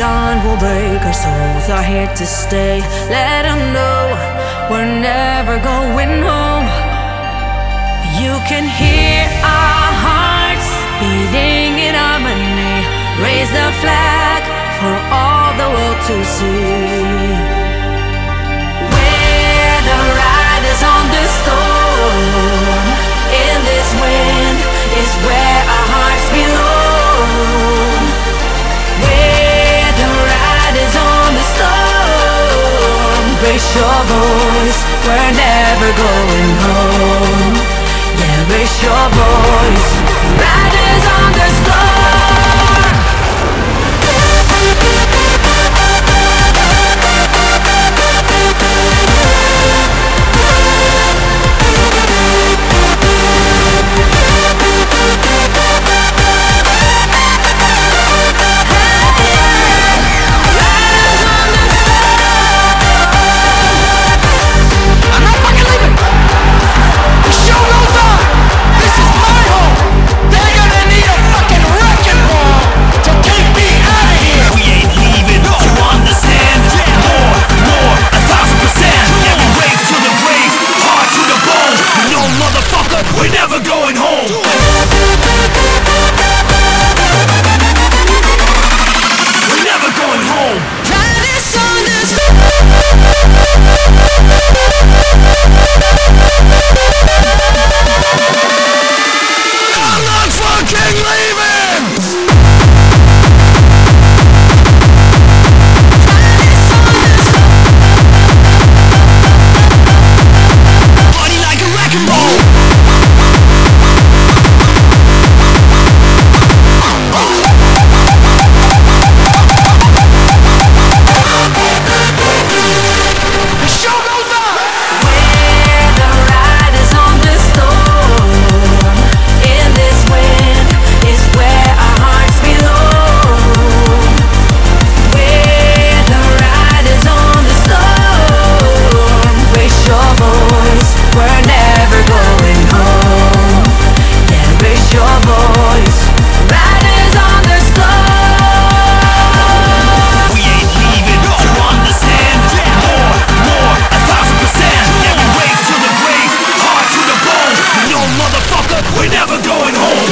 dawn will break, our souls are here to stay. Let them know we're never going home. You can hear our hearts beating in harmony. Raise the flag for all the world to see. We're the riders on the storm. In this wind is where our hearts belong. We're the riders on the storm. Raise your voice, we're never going home. Yeah, raise your voice. Riders on the storm. We're never going home. We're never going home. Riders on the I'm not fucking leaving. Party like a wreck and roll. We're never going home.